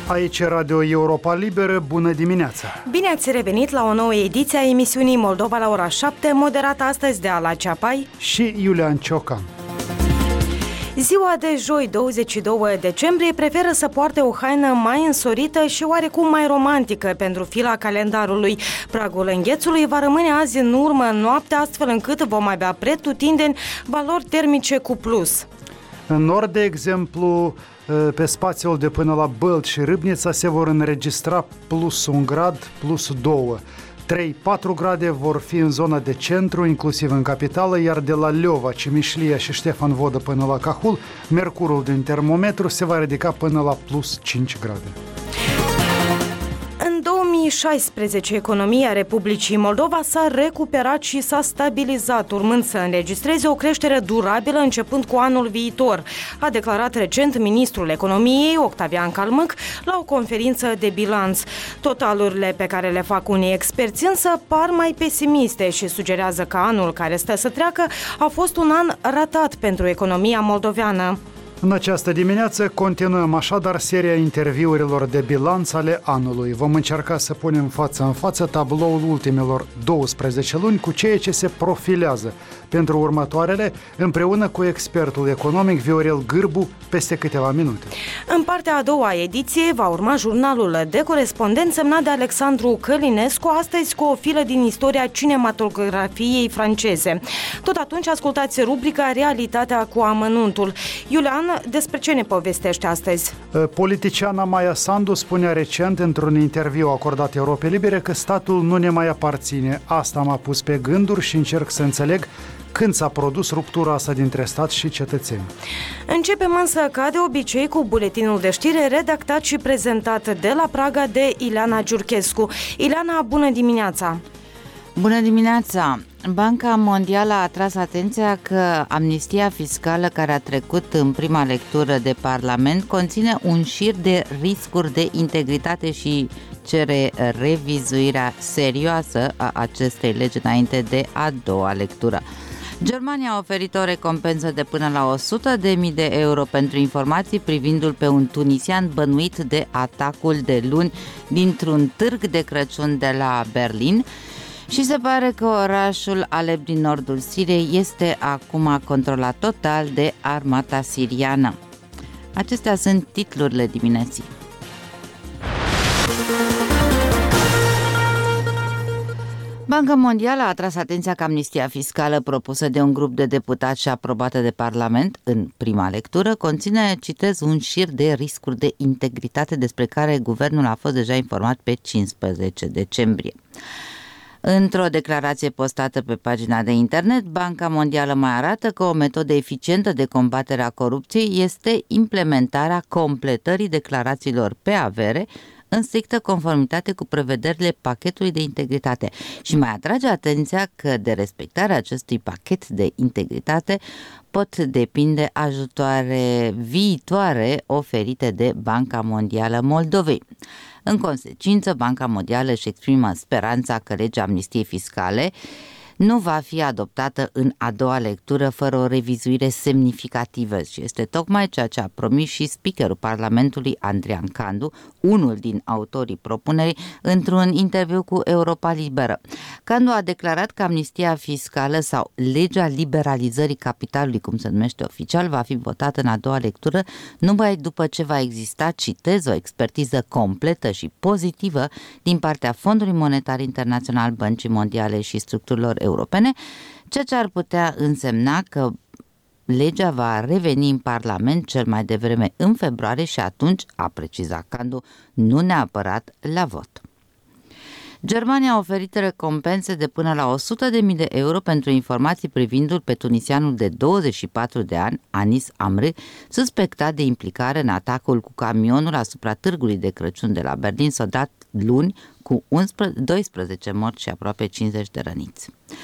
Aici Radio Europa Liberă, bună dimineața! Bine ați revenit la o nouă ediție a emisiunii Moldova la ora 7, moderată astăzi de Ala Ceapai și Iulian Ciocan. Ziua de joi, 22 decembrie, preferă să poarte o haină mai însorită și oarecum mai romantică pentru fila calendarului. Pragul înghețului va rămâne azi în urmă în noapte, astfel încât vom avea pretutindeni valori termice cu plus. În nord, de exemplu, pe spațiul de până la Bălt și Râbnița se vor înregistra plus 1 grad, plus 2. 3-4 grade vor fi în zona de centru, inclusiv în capitală, iar de la Leova, Cimișlia și Ștefan Vodă până la Cahul, mercurul din termometru se va ridica până la plus 5 grade. În 2016, economia Republicii Moldova s-a recuperat și s-a stabilizat, urmând să înregistreze o creștere durabilă începând cu anul viitor, a declarat recent ministrul economiei, Octavian Calmâc, la o conferință de bilanț. Totalurile pe care le fac unii experți însă par mai pesimiste și sugerează că anul care stă să treacă a fost un an ratat pentru economia moldoveană. În această dimineață continuăm așadar seria interviurilor de bilanț ale anului. Vom încerca să punem față în față tabloul ultimelor 12 luni cu ceea ce se profilează pentru următoarele, împreună cu expertul economic Viorel Gârbu, peste câteva minute. În partea a doua ediție va urma jurnalul de corespondent semnat de Alexandru Călinescu, astăzi cu o filă din istoria cinematografiei franceze. Tot atunci ascultați rubrica Realitatea cu amănuntul. Iulian, despre ce ne povestește astăzi? Politiciana Maia Sandu spunea recent într-un interviu acordat Europei Libere că statul nu ne mai aparține. Asta m-a pus pe gânduri și încerc să înțeleg când s-a produs ruptura asta dintre stat și cetățeni. Începem însă, ca de obicei, cu buletinul de știri redactat și prezentat de la Praga de Ileana Giurchescu. Ileana, bună dimineața! Bună dimineața! Banca Mondială a atras atenția că amnistia fiscală care a trecut în prima lectură de Parlament conține un șir de riscuri de integritate și cere revizuirea serioasă a acestei legi înainte de a doua lectură. Germania a oferit o recompensă de până la 100.000 de euro pentru informații privindu-l pe un tunisian bănuit de atacul de luni dintr-un târg de Crăciun de la Berlin. Și se pare că orașul Alep din nordul Siriei este acum controlat total de armata siriană. Acestea sunt titlurile dimineții. Banca Mondială a atras atenția că amnistia fiscală propusă de un grup de deputați și aprobată de Parlament în prima lectură conține, citez, un șir de riscuri de integritate despre care guvernul a fost deja informat pe 15 decembrie. Într-o declarație postată pe pagina de internet, Banca Mondială mai arată că o metodă eficientă de combatere a corupției este implementarea completării declarațiilor pe avere în strictă conformitate cu prevederile pachetului de integritate și mai atrage atenția că de respectarea acestui pachet de integritate pot depinde ajutoare viitoare oferite de Banca Mondială Moldovei. În consecință, Banca Mondială își exprimă speranța că legea amnistiei fiscale nu va fi adoptată în a doua lectură fără o revizuire semnificativă și este tocmai ceea ce a promis și speakerul Parlamentului Andrian Candu, unul din autorii propunerii, într-un interviu cu Europa Liberă. Candu a declarat că amnistia fiscală sau legea liberalizării capitalului, cum se numește oficial, va fi votată în a doua lectură numai după ce va exista, citez, o expertiză completă și pozitivă din partea Fondului Monetar Internațional, Băncii Mondiale și structurilor europene, ceea ce ar putea însemna că legea va reveni în Parlament cel mai devreme în februarie și atunci, a precizat Candu, nu neapărat la vot. Germania a oferit recompense de până la 100.000 de euro pentru informații privindu-l pe tunisianul de 24 de ani, Anis Amri, suspectat de implicare în atacul cu camionul asupra târgului de Crăciun de la Berlin, sodat luni cu 12 morți și aproape 50 de răniți.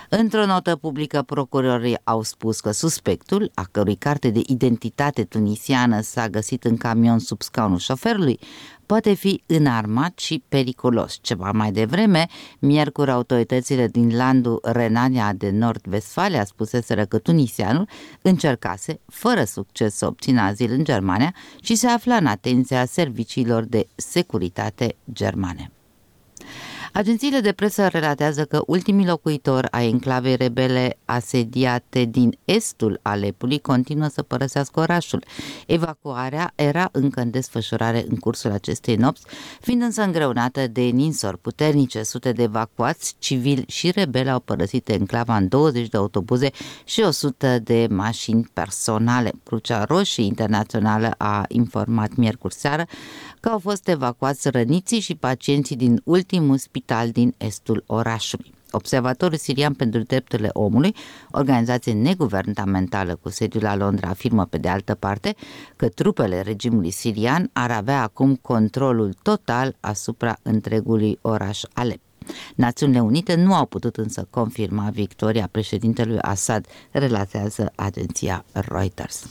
Într-o notă publică, procurorii au spus că suspectul, a cărui carte de identitate tunisiană s-a găsit în camion sub scaunul șoferului, poate fi înarmat și periculos. Ceva mai devreme, miercuri, autoritățile din landul Renania de Nord-Vestfalia spuseseră că tunisianul încercase, fără succes, să obțină azil în Germania și se afla în atenția serviciilor de securitate germane. Agențiile de presă relatează că ultimii locuitori ai enclavei rebele asediate din estul Alepului continuă să părăsească orașul. Evacuarea era încă în desfășurare în cursul acestei nopți, fiind însă îngreunată de ninsori puternice. Sute de evacuați civili și rebeli au părăsit enclava în 20 de autobuze și 100 de mașini personale. Crucea Roșie Internațională a informat miercuri seară că au fost evacuați răniții și pacienții din ultimul spital din estul orașului. Observatorul Sirian pentru Drepturile Omului, organizație neguvernamentală cu sediul la Londra, afirmă pe de altă parte că trupele regimului sirian ar avea acum controlul total asupra întregului oraș Alep. Națiunile Unite nu au putut însă confirma victoria președintelui Assad, relatează agenția Reuters.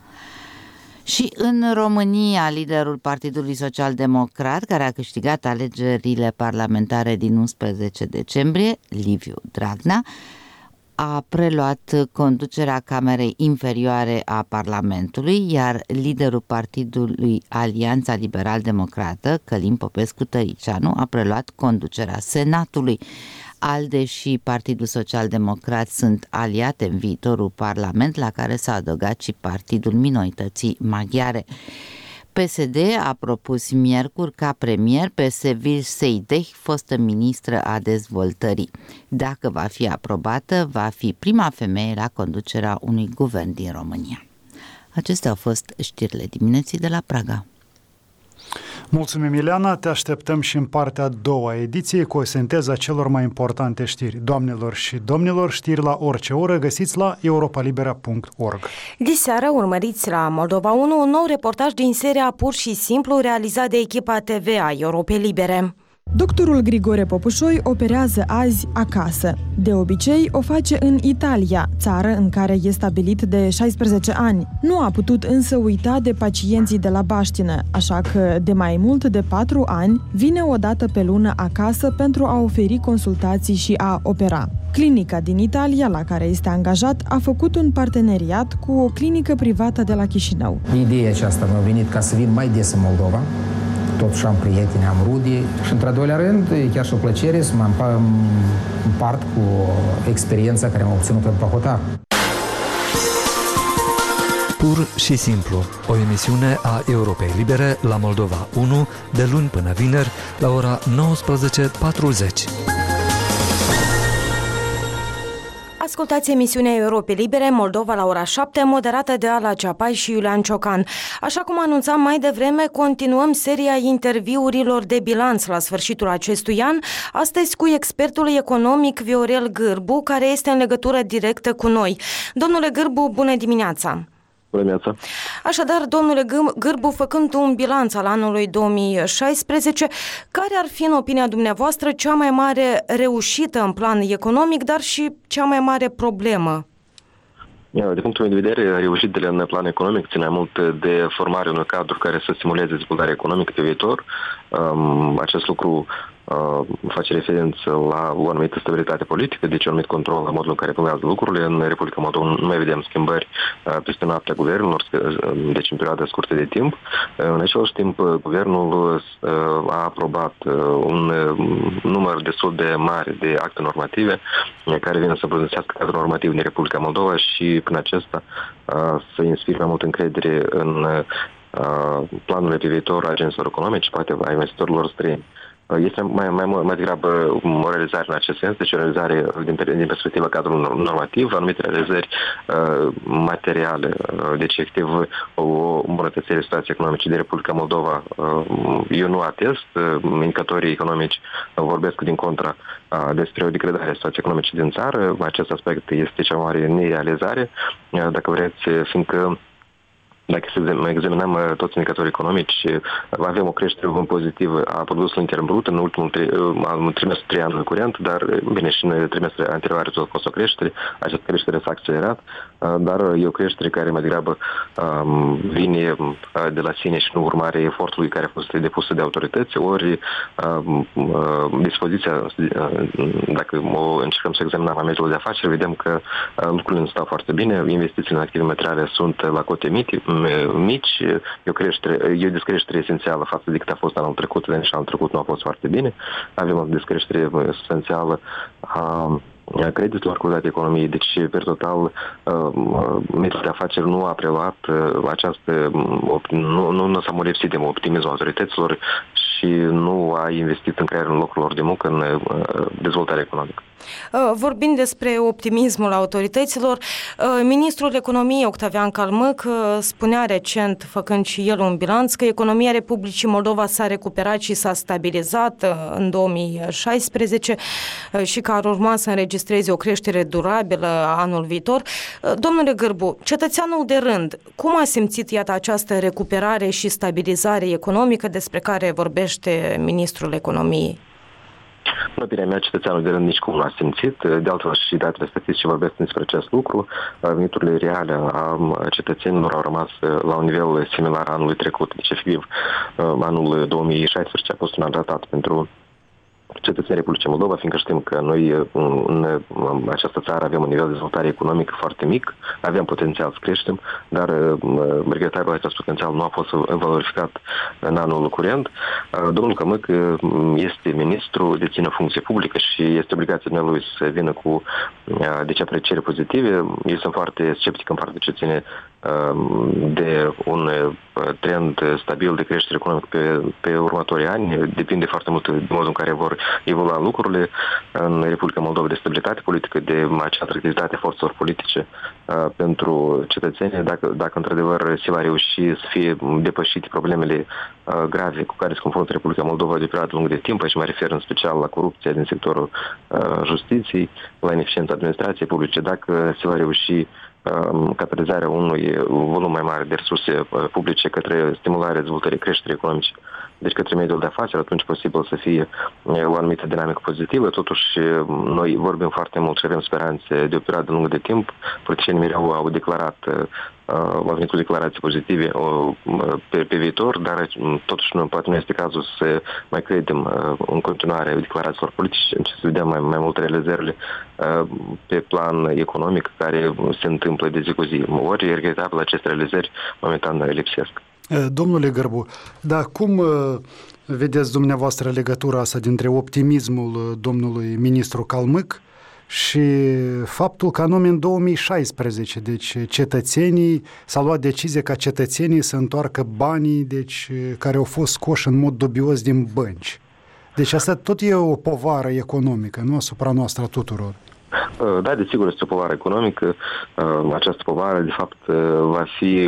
Și în România, liderul Partidului Social-Democrat, care a câștigat alegerile parlamentare din 11 decembrie, Liviu Dragnea, a preluat conducerea Camerei Inferioare a Parlamentului, iar liderul partidului Alianța Liberal-Democrată, Călin Popescu-Tăriceanu, a preluat conducerea Senatului. ALDE și Partidul Social-Democrat sunt aliate în viitorul Parlament, la care s-a adăugat și Partidul Minorității Maghiare. PSD a propus miercuri ca premier pe Sevil Seideh, fostă ministră a dezvoltării. Dacă va fi aprobată, va fi prima femeie la conducerea unui guvern din România. Acestea au fost știrile dimineții de la Praga. Mulțumim, Ileana, te așteptăm și în partea a doua ediției cu o sinteză a celor mai importante știri. Doamnelor și domnilor, știri la orice oră găsiți la europalibera.org. Diseară urmăriți la Moldova 1 un nou reportaj din seria Pur și Simplu realizat de echipa TV a Europei Libere. Doctorul Grigore Popușoi operează azi acasă. De obicei o face în Italia, țară în care e stabilit de 16 ani. Nu a putut însă uita de pacienții de la Baștină, așa că de mai mult de 4 ani vine o dată pe lună acasă pentru a oferi consultații și a opera. Clinica din Italia, la care este angajat, a făcut un parteneriat cu o clinică privată de la Chișinău. Ideea aceasta mi-a venit ca să vin mai des în Moldova. Totuși am prieteni, am rude și, într-al doilea rând, e chiar și o plăcere să mă împart cu experiența care am obținut în Pahotar. Pur și Simplu, o emisiune a Europei Libere la Moldova 1, de luni până vineri, la ora 19:40. Ascultați emisiunea Europei Libere, Moldova la ora 7, moderată de Ala Ceapai și Iulian Ciocan. Așa cum anunțam mai devreme, continuăm seria interviurilor de bilanț la sfârșitul acestui an, astăzi cu expertul economic Viorel Gârbu, care este în legătură directă cu noi. Domnule Gârbu, bună dimineața! Așadar, domnule Gârbu, făcând un bilanț al anului 2016, care ar fi, în opinia dumneavoastră, cea mai mare reușită în plan economic, dar și cea mai mare problemă? De punctul meu de vedere, reușitele în plan economic țin mai mult de formarea unui cadru care să stimuleze dezvoltarea economică pe viitor. Acest lucru face referință la o anumită stabilitate politică, deci un anumit control la modul în care funcționează lucrurile. În Republica Moldova nu mai vedem schimbări peste noaptea guvernelor, deci în perioada scurtă de timp. În același timp, guvernul a aprobat un număr destul de mare de acte normative care vin să îmbunătățească cadrul normativ din Republica Moldova și prin acesta să inspire mai mult încredere în planurile pe viitor a agenților economice, poate a investitorilor străini. Este mai degrabă o realizare în acest sens, deci o realizare din perspectiva cadrului normativ, anumite realizări materiale, deci efectiv o îmbunătățire situației economice de Republica Moldova. Eu nu atest, indicatorii economici vorbesc din contra despre o degradare a situației economice din țară. Acest aspect este cea mai mare nerealizare, dacă vreți, fiindcă Dacă examinăm toți indicatorii economici, avem o creștere pozitivă a produsului intern brut în ultimul trimestru 3 anului curent, dar bine și în trimestrul anterioare tot a fost o creștere. Această creștere s-a accelerat, dar e o creștere care mai degrabă vine de la sine și nu urmare efortului care a fost depus de autorități, ori dispoziția, dacă încercăm să examinăm mediul de afaceri, vedem că lucrurile nu stau foarte bine, investițiile în active materiale sunt la cote mici, e o descreștere esențială față de cât a fost anul trecut, dar nici anul trecut nu a fost foarte bine. Avem o descreștere substanțială a creditelor cu date economiei, deci, per total, mediul de afaceri nu a preluat această, nu s-a molipsit de optimismul autorităților și nu a investit în crearea locurilor de muncă în dezvoltarea economică. Vorbind despre optimismul autorităților, ministrul economiei Octavian Calmâc spunea recent, făcând și el un bilanț, că economia Republicii Moldova s-a recuperat și s-a stabilizat în 2016 și că ar urma să înregistreze o creștere durabilă anul viitor. Domnule Gârbu, cetățeanul de rând, cum a simțit, iată, această recuperare și stabilizare economică despre care vorbește ministrul economiei? În opinia mea, cetățeanul de rând nici cum nu a simțit. De altfel și datele statistice vorbesc despre acest lucru. Veniturile reale a cetățenilor au rămas la un nivel similar anului trecut. Deci, efectiv, anul 2016 a fost un an ratat pentru cetățenii Republicii Moldova, fiindcă știm că noi în această țară avem un nivel de dezvoltare economică foarte mic, aveam potențial să creștem, dar regretabil acest potențial nu a fost valorificat în anul curent. Domnul Calmâc este ministru, deține funcție publică și este obligația lui să vină cu aprecieri pozitive. Eu sunt foarte sceptic în partea ce ține de un trend stabil de creștere economică pe următorii ani. Depinde foarte mult de modul în care vor evolua lucrurile în Republica Moldova, de stabilitate politică, de acea atractivitate forțelor politice pentru cetățeni, dacă într-adevăr se va reuși să fie depășite problemele grave cu care se confruntă Republica Moldova de perioadă lungă de timp, aici mă refer în special la corupția din sectorul justiției, la ineficiența administrației publice, dacă se va reuși catalizarea unui volum mai mare de resurse publice către stimularea dezvoltării creșterii economice, deci către mediul de afaceri, atunci posibil să fie o anumită dinamică pozitivă. Totuși, noi vorbim foarte mult și avem speranțe de o perioadă lungă de timp. Politicienii mereu au declarat, au venit cu declarații pozitive pe viitor, dar totuși poate nu este cazul să mai credem în continuare declarațiilor politice, ci să vedem mai multe realizările pe plan economic care se întâmplă de zi cu zi. Ori, regretabil, aceste realizări momentan lipsesc. Domnule Gârbu, dar cum vedeți dumneavoastră legătura asta dintre optimismul domnului ministru Calmâc și faptul că anume în 2016, deci s-a luat decizie ca cetățenii să întoarcă banii care au fost scoși în mod dubios din bănci. Deci asta tot e o povară economică, nu, asupra noastră a tuturor. Da, desigur, este o povară economică. Această povară, de fapt, va fi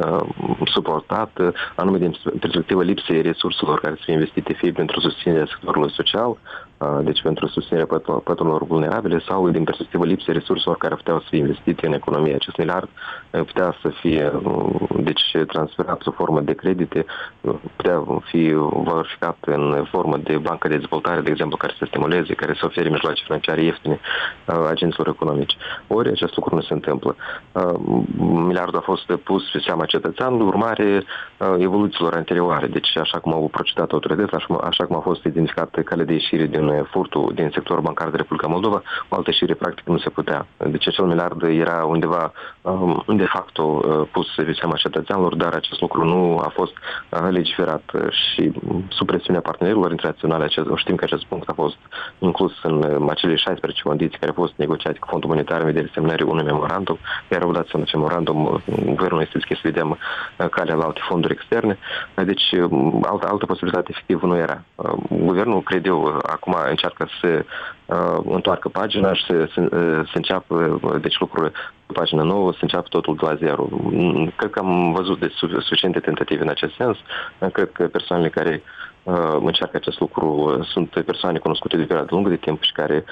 suportată anume din perspectiva lipsei resurselor care să fie investite fie pentru susținerea sectorului social, deci pentru susținerea păturilor vulnerabile, sau din perspectiva lipsei resurselor care puteau să fie investite în economie. Acest miliard putea să fie transferat sub formă de credite, putea fi valorificat în formă de bancă de dezvoltare, de exemplu, care să stimuleze, care să ofere mijloace financiare ieftine agenților economici. Ori acest lucru nu se întâmplă. Miliardul a fost pus pe seama cetățeanului, urmare evoluțiilor anterioare. Deci, așa cum au procedat autoritățile, așa cum a fost identificată calea de ieșire din furtul din sectorul bancar de Republica Moldova, o altă ieșire practic nu se putea. Deci acel miliard era undeva de facto pus pe seama cetățeanilor, dar acest lucru nu a fost legiferat și sub presiunea partenerilor internaționale. Știm că acest punct a fost inclus în acele 16 condiții care au fost negociate cu Fondul Monetar în vederea semnării unui memorandum, iar odată semnat acest memorandum, guvernul este deschis să vedem calea la alte fonduri externe. Deci altă posibilitate efectivă nu era. Guvernul, cred eu, acum încearcă să întoarcă pagina și să înceapă, deci lucrurile pe pagina nouă, să înceapă totul de la zero. Cred că am văzut de suficiente tentative în acest sens. Cred că persoanele care încearcă acest lucru. Sunt persoane cunoscute de perioadă lungă de timp și care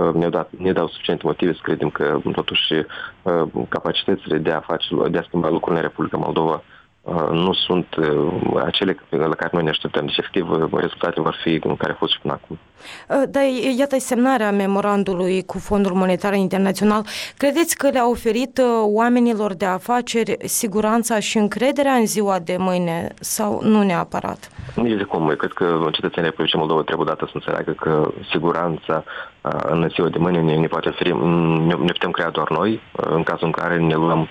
ne dau suficiente motive să credem că totuși capacitățile de a schimba lucrurile în Republica Moldova nu sunt acele la care noi ne așteptăm. Deci, efectiv, rezultatele vor fi care au fost și până acum. Dar iată semnarea memorandului cu Fondul Monetar Internațional. Credeți că le-a oferit oamenilor de afaceri siguranța și încrederea în ziua de mâine sau nu neapărat? Nici de cum. Eu cred că cetățenii Republicii Moldova trebuie dată să înțeleagă că siguranța în ziua de mâine ne poate oferi, ne putem crea doar noi, în cazul în care ne luăm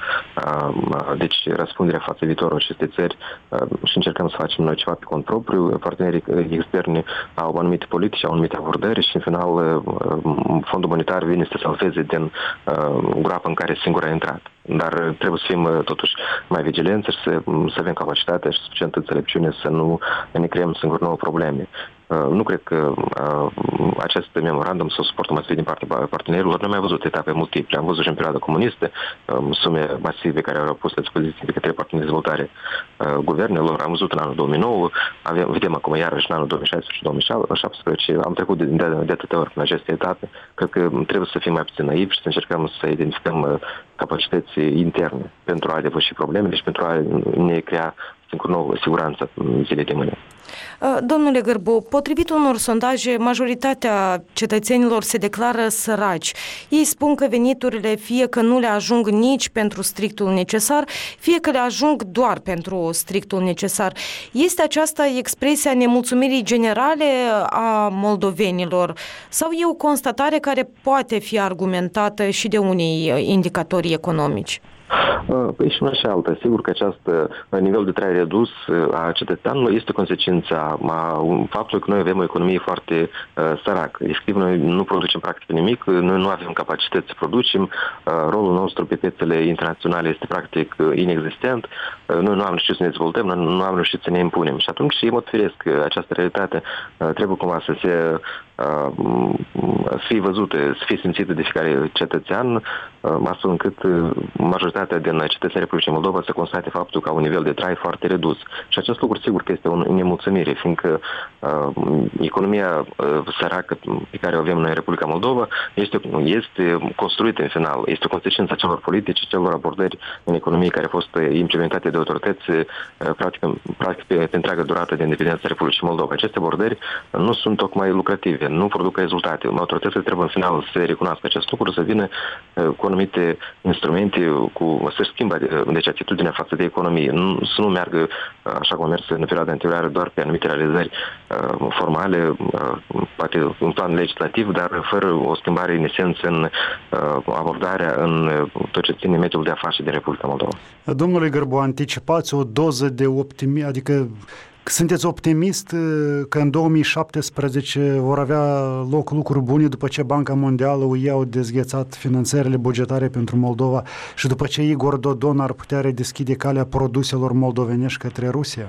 deci răspunderea față viitorului acestei țări și încercăm să facem noi ceva pe cont propriu. Partenerii externi au anumite politici, au anumite abordări și în final Fondul Monetar vine să salveze din groapă în care singur a intrat. Dar trebuie să fim totuși mai vigilenți și să avem capacitatea și suficientă înțelepciune să nu ne creăm singur nouă probleme. Nu cred că acest memorandum sau suportul masiv din partea partenerilor. Noi am mai văzut etape multiple. Am văzut și în perioada comunistă sume masive care au pus la dispoziție de către partea de dezvoltare guvernelor. Am văzut în anul 2009, vedem acum iarăși în anul 2016 și 2017. Am trecut de atâtea ori în aceste etape. Cred că trebuie să fim mai puțin naivi și să încercăm să identificăm capacități interne pentru a depăși problemele și pentru a ne crea cu nouă siguranță în zile de mâine. Domnule Gârbu, potrivit unor sondaje, majoritatea cetățenilor se declară săraci. Ei spun că veniturile fie că nu le ajung nici pentru strictul necesar, fie că le ajung doar pentru strictul necesar. Este aceasta expresia nemulțumirii generale a moldovenilor sau e o constatare care poate fi argumentată și de unii indicatori economici? Păi și una și alta. Sigur că acest nivel de trai redus a cetățeanului este consecința faptului că noi avem o economie foarte săracă. Efectiv, noi nu producem practic nimic, noi nu avem capacități să producem, rolul nostru pe piețele internaționale este practic inexistent, noi nu am reușit să ne dezvoltăm, noi nu am reușit să ne impunem. Și atunci, în mod firesc, această realitate trebuie cumva să fie văzută, să fie simțită de fiecare cetățean, astfel încât majoritatea din cetățenii Republicii Moldova să constate faptul că au un nivel de trai foarte redus. Și acest lucru sigur că este o nemulțumire, fiindcă economia săracă pe care o avem noi în Republica Moldova este construită în final, este o consecință a celor politici, celor abordări în economie care au fost implementate de autorități practic pe întreaga durată de independență a Republicii Moldova. Aceste abordări nu sunt tocmai lucrative, nu produc rezultate. Autoritățile trebuie în final să recunoască acest lucru, să vină cu anumite instrumente, să-și schimbă deci atitudinea față de economie, să nu meargă așa cum a mers în perioada anterioară doar pe anumite realizări formale, poate un plan legislativ, dar fără o schimbare în esență în abordarea în tot ce ține mediul de afaceri din Republica Moldova. Domnule Gârbu, anticipați o doză de optimism, adică sunteți optimist că în 2017 vor avea loc lucruri bune după ce Banca Mondială au dezghețat finanțările bugetare pentru Moldova și după ce Igor Dodon ar putea redeschide calea produselor moldovenești către Rusia?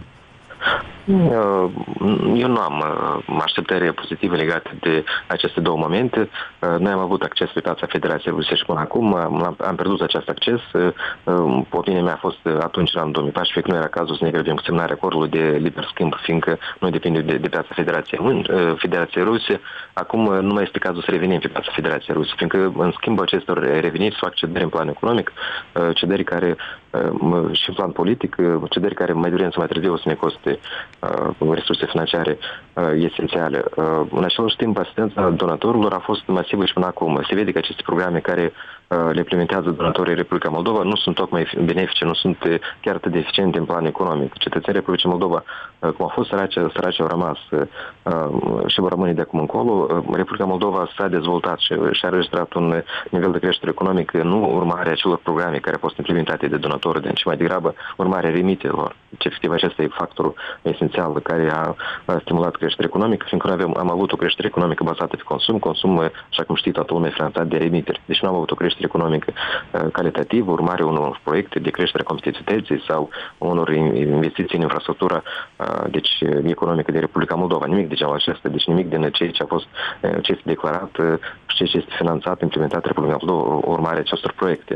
Eu nu am așteptări pozitive legate de aceste două momente. Noi am avut acces pe piața Federației Rusiei și până acum am pierdut acest acces. Opinia mea a fost atunci, în anul 2014, că nu era cazul să ne grăbim cu semnarea acordului de liber schimb, fiindcă noi depindem de piața Federației Rusiei. Acum nu mai este cazul să revenim pe piața Federației Rusiei, fiindcă în schimb acestor reveniri se fac cedări în plan economic, cedări care și în plan politic, cedări care mai devreme sau mai târziu o să ne coste resurse financiare esențiale. În același timp, asistența donatorilor a fost masivă și până acum. Se vede că aceste programe care le implementează donatorii Republica Moldova nu sunt tocmai benefice, nu sunt chiar atât de eficiente în plan economic. Cetățenii Republicii Moldova, cum au fost săraci au rămas și vor rămâne de acum încolo. Republica Moldova s-a dezvoltat și a înregistrat un nivel de creștere economică, nu urmarea acelor programe care au fost implementate de donatori, ci mai degrabă urmarea remitelor. Efectiv, acesta e factorul esențial care a stimulat creșterea economică, fiindcă noi am avut o creștere economică bazată pe consum, așa cum știi, toată lumea finanțat de remiteri. Deci nu am avut o creștere economică calitativă, urmare unor proiecte de creștere a competitivității sau unor investiții în infrastructura economică de Republica Moldova. Nimic de genul acesta, deci nimic din ce este declarat și ce este finanțat, implementat Republica Moldova, urmare acestor proiecte.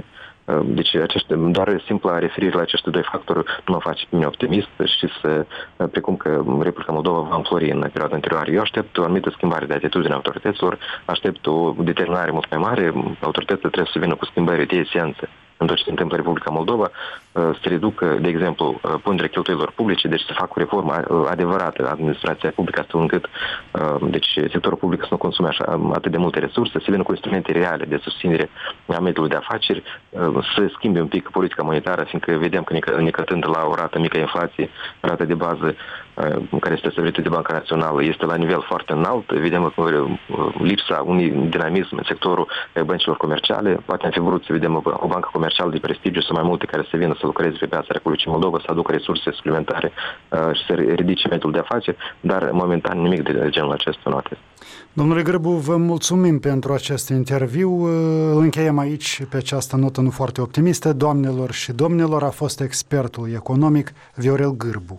Deci doar simpla referire la acești doi factori nu mă face pe mine optimist și precum că Republica Moldova va înflori în perioada anterioară. Eu aștept o anumită schimbare de atitudine a autorităților, aștept o determinare mult mai mare, autoritățile trebuie să vină cu schimbări de esență în tot ce se întâmplă în Republica Moldova, să reducă, de exemplu, ponderea cheltuielilor publice, deci să facă o reformă adevărată administrația publică, astfel încât deci, sectorul public să nu consume atât de multe resurse, să vină cu instrumente reale de susținere a mediului de afaceri, să schimbe un pic politica monetară, fiindcă vedem că necătând la o rată mică inflație, rata de bază care este stabilită de Banca Națională este la nivel foarte înalt, vedem lipsa unui dinamism în sectorul băncilor comerciale, poate am fi vrut să vedem o bancă comercială de prestigiu sau mai multe care să vină să lucreze pe piața Republicii Moldova, să aducă resurse suplimentare și să ridice mediul de afaceri, dar momentan nimic de genul acesta nu atât. Domnule Grâbu, vă mulțumim pentru acest interviu. Încheiem aici pe această notă nu foarte optimistă. Doamnelor și domnilor, a fost expertul economic Viorel Gârbu.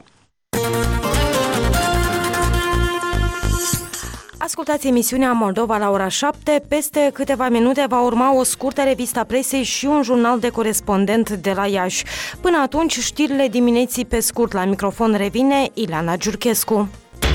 Ascultați emisiunea Moldova la ora 7. Peste câteva minute va urma o scurtă revistă a presei și un jurnal de corespondent de la Iași. Până atunci, știrile dimineții pe scurt. La microfon revine Ileana Giurchescu.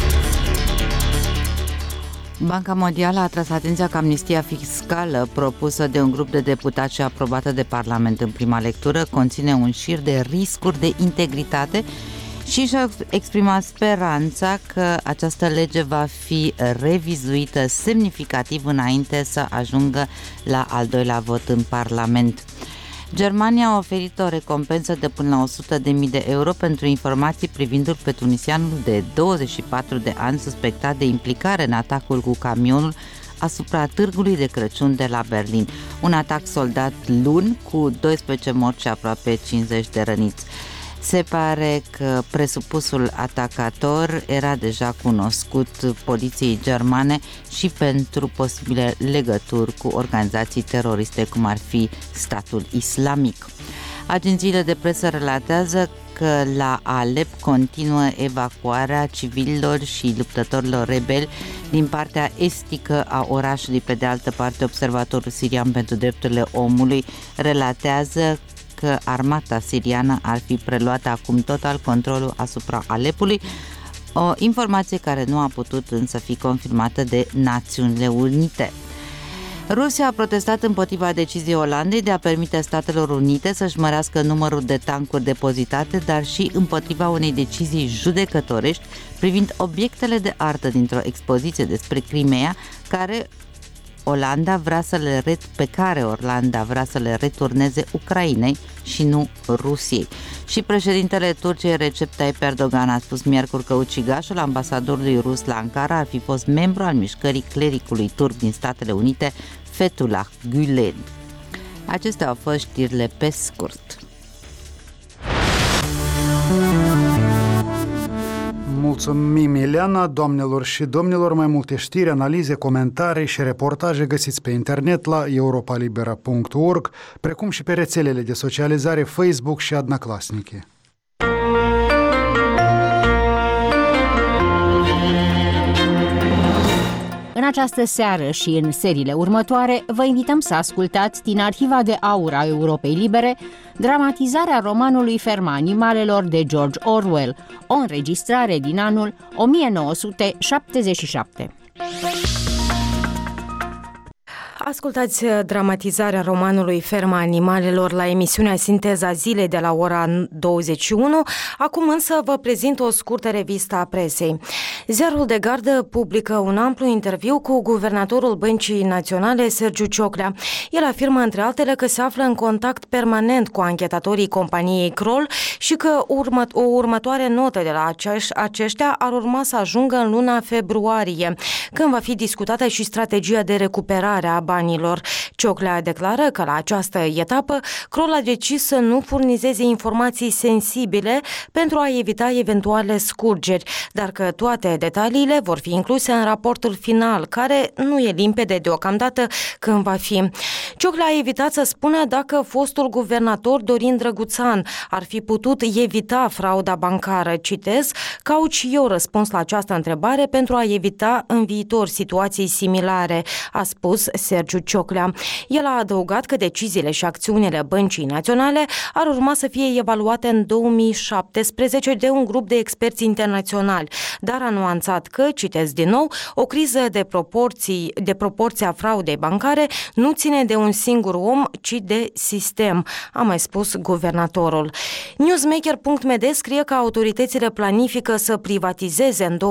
Banca Mondială a atras atenția că amnistia fiscală propusă de un grup de deputați și aprobată de Parlament în prima lectură conține un șir de riscuri de integritate și și-a exprimat speranța că această lege va fi revizuită semnificativ înainte să ajungă la al doilea vot în Parlament. Germania a oferit o recompensă de până la 100.000 de euro pentru informații privindu-l pe tunisianul de 24 de ani suspectat de implicare în atacul cu camionul asupra târgului de Crăciun de la Berlin. Un atac soldat luni cu 12 morți și aproape 50 de răniți. Se pare că presupusul atacator era deja cunoscut poliției germane și pentru posibile legături cu organizații teroriste, cum ar fi Statul Islamic. Agențiile de presă relatează că la Alep continuă evacuarea civililor și luptătorilor rebeli din partea estică a orașului. Pe de altă parte, Observatorul Sirian pentru Drepturile Omului relatează că armata siriană ar fi preluat acum total controlul asupra Alepului, o informație care nu a putut însă fi confirmată de Națiunile Unite. Rusia a protestat împotriva deciziei Olandei de a permite Statelor Unite să-și mărească numărul de tancuri depozitate, dar și împotriva unei decizii judecătorești privind obiectele de artă dintr-o expoziție despre Crimea, pe care Olanda vrea să le returneze Ucrainei și nu Rusiei. Și președintele Turciei Recep Tayyip Erdogan a spus miercuri că ucigașul ambasadorului rus la Ankara ar fi fost membru al mișcării clericului turc din Statele Unite, Fethullah Gülen. Acestea au fost știrile pe scurt. Mulțumim, Ileana. Doamnelor și domnilor, mai multe știri, analize, comentarii și reportaje găsiți pe internet la europalibera.org, precum și pe rețelele de socializare Facebook și Одноклассники. În această seară și în seriile următoare vă invităm să ascultați din Arhiva de Aur a Europei Libere dramatizarea romanului Ferma animalelor de George Orwell, o înregistrare din anul 1977. Ascultați dramatizarea romanului Ferma animalelor la emisiunea Sinteza Zilei de la ora 21. Acum însă vă prezint o scurtă revistă a presei. Ziarul de Gardă publică un amplu interviu cu guvernatorul Băncii Naționale, Sergiu Cioclea. El afirmă, între altele, că se află în contact permanent cu anchetatorii companiei Kroll și că o următoare notă de la aceștia ar urma să ajungă în luna februarie, când va fi discutată și strategia de recuperare a banilor. Cioclea declară că la această etapă Kroll a decis să nu furnizeze informații sensibile pentru a evita eventuale scurgeri, dar că toate detaliile vor fi incluse în raportul final, care nu e limpede deocamdată când va fi. Cioclea a evitat să spună dacă fostul guvernator Dorin Drăguțan ar fi putut evita frauda bancară. Citez, caut și eu răspuns la această întrebare pentru a evita în viitor situații similare, a spus Sergiu Daciu Cioclea. El a adăugat că deciziile și acțiunile Băncii Naționale ar urma să fie evaluate în 2017 de un grup de experți internaționali, dar a nuanțat că, citez din nou, o criză de proporția fraudei bancare nu ține de un singur om, ci de sistem, a mai spus guvernatorul. Newsmaker.md scrie că autoritățile planifică să privatizeze în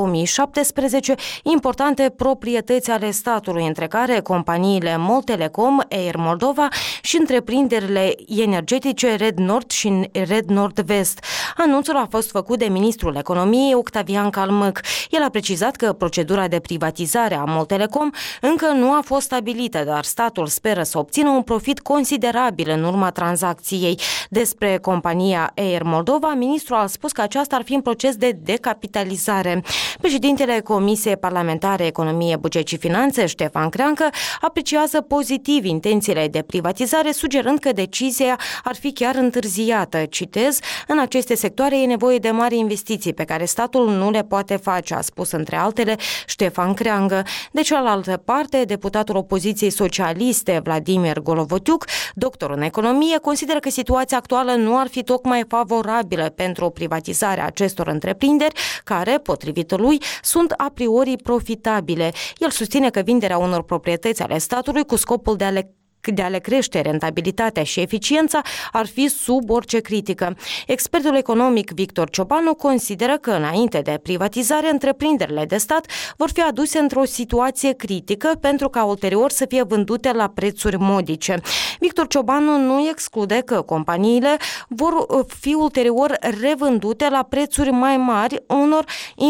2017 importante proprietăți ale statului, între care companiile MOL Telecom, Air Moldova și întreprinderile energetice Red Nord și Red Nord-Vest. Anunțul a fost făcut de ministrul economiei Octavian Calmâc. El a precizat că procedura de privatizare a MOL Telecom încă nu a fost stabilită, dar statul speră să obțină un profit considerabil în urma tranzacției. Despre compania Air Moldova, ministrul a spus că aceasta ar fi în proces de decapitalizare. Președintele Comisiei Parlamentare Economie, Buget și Finanțe, Ștefan Creancă, apreciază pozitiv intențiile de privatizare, sugerând că decizia ar fi chiar întârziată. Citez, în aceste sectoare e nevoie de mari investiții pe care statul nu le poate face, a spus între altele Ștefan Creangă. De cealaltă parte, deputatul opoziției socialiste Vladimir Golovotiuc, doctor în economie, consideră că situația actuală nu ar fi tocmai favorabilă pentru privatizarea acestor întreprinderi, care, potrivit lui, sunt a priori profitabile. El susține că vinderea unor proprietăți ale statului cu scopul de a le crește rentabilitatea și eficiența ar fi sub orice critică. Expertul economic Victor Ciobanu consideră că înainte de privatizare, întreprinderile de stat vor fi aduse într-o situație critică pentru ca ulterior să fie vândute la prețuri modice. Victor Ciobanu nu exclude că companiile vor fi ulterior revândute la prețuri mai mari unor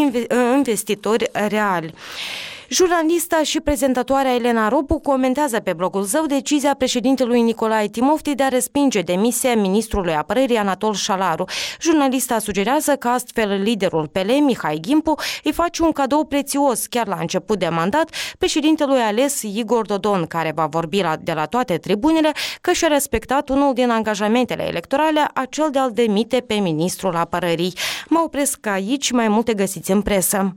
investitori reali. Jurnalista și prezentatoarea Elena Ropu comentează pe blogul său decizia președintelui Nicolae Timofti de a respinge demisia ministrului apărării Anatol Șalaru. Jurnalista sugerează că astfel liderul PL, Mihai Gimpu, îi face un cadou prețios chiar la început de mandat președintelui ales Igor Dodon, care va vorbi de la toate tribunile că și-a respectat unul din angajamentele electorale, acel de a-l demite pe ministrul apărării. Mă opresc aici, mai multe găsiți în presă.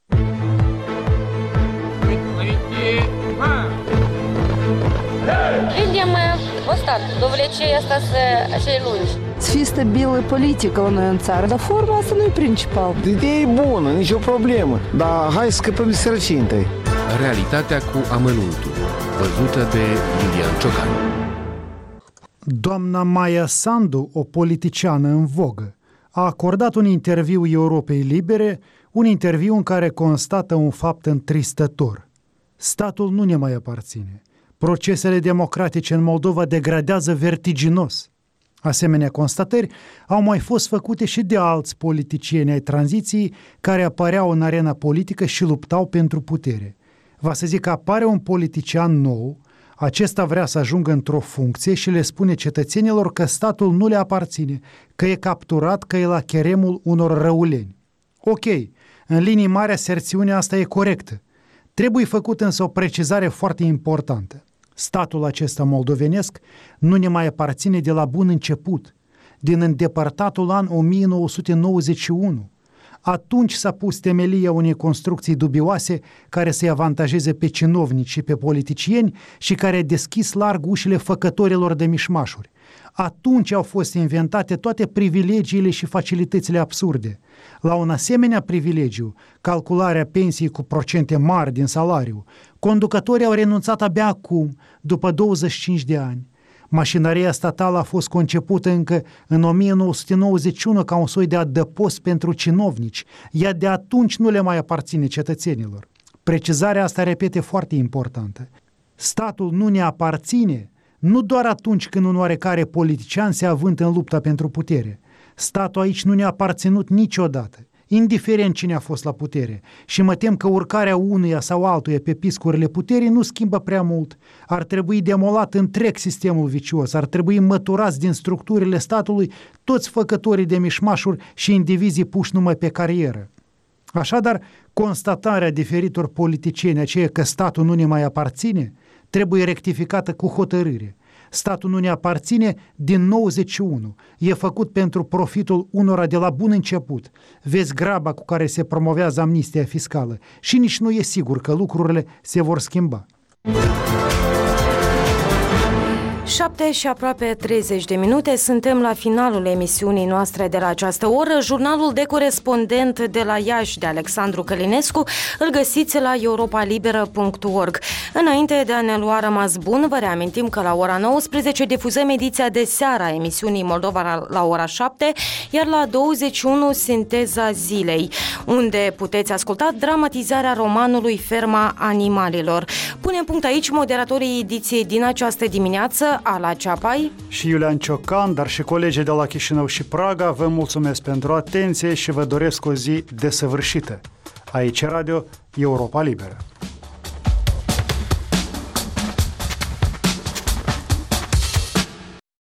Видим устат, довлечение остаться acei lungi. Să fie stabilă politică la noi în țară, dar forma asta nu e principal. Ideea e bună, nicio problemă, dar hai să scăpăm de sărăcie întâi. Realitatea cu amănuntul, văzută de Iulian Ciocan. Doamna Maia Sandu, o politiciană în vogă, a acordat un interviu Europei Libere, un interviu în care constată un fapt întristător. Statul nu ne mai aparține. Procesele democratice în Moldova degradează vertiginos. Asemenea constatări au mai fost făcute și de alți politicieni ai tranziției care apăreau în arena politică și luptau pentru putere. Va să zic că apare un politician nou, acesta vrea să ajungă într-o funcție și le spune cetățenilor că statul nu le aparține, că e capturat, că e la cheremul unor răuleni. Ok, în linii mari aserțiunea asta e corectă. Trebuie făcut însă o precizare foarte importantă. Statul acesta moldovenesc nu ne mai aparține de la bun început, din îndepărtatul an 1991. Atunci s-a pus temelia unei construcții dubioase care să-i avantajeze pe cinovnici și pe politicieni și care a deschis larg ușile făcătorilor de mișmașuri. Atunci au fost inventate toate privilegiile și facilitățile absurde. La un asemenea privilegiu, calcularea pensiei cu procente mari din salariu, conducătorii au renunțat abia acum, după 25 de ani. Mașinăria statală a fost concepută încă în 1991 ca un soi de adăpost pentru cinovnici. Ea de atunci nu le mai aparține cetățenilor. Precizarea asta, repet, e foarte importantă. Statul nu ne aparține nu doar atunci când un oarecare politician se avântă în lupta pentru putere. Statul aici nu ne-a aparținut niciodată, indiferent cine a fost la putere. Și mă tem că urcarea unuia sau altuia pe piscurile puterii nu schimbă prea mult. Ar trebui demolat întreg sistemul vicios, ar trebui măturați din structurile statului toți făcătorii de mișmașuri și indivizii puși numai pe carieră. Așadar, constatarea diferitor politicieni, aceea că statul nu ne mai aparține, trebuie rectificată cu hotărâre. Statul nu ne aparține din 91. E făcut pentru profitul unora de la bun început. Vezi graba cu care se promovează amnistia fiscală și nici nu e sigur că lucrurile se vor schimba. 7 și aproape 30 de minute, suntem la finalul emisiunii noastre de la această oră. Jurnalul de corespondent de la Iași de Alexandru Călinescu îl găsiți la europalibera.org. Înainte de a ne lua rămas bun, vă reamintim că la ora 19 difuzăm ediția de seară a emisiunii Moldova la ora 7, iar la 21 Sinteza zilei, unde puteți asculta dramatizarea romanului Ferma animalelor. Punem punct aici moderatorii ediției din această dimineață, Ala Ceapai și Iulian Ciocan, dar și colegii de la Chișinău și Praga. Vă mulțumesc pentru atenție și vă doresc o zi desăvârșită. Aici Radio Europa Liberă.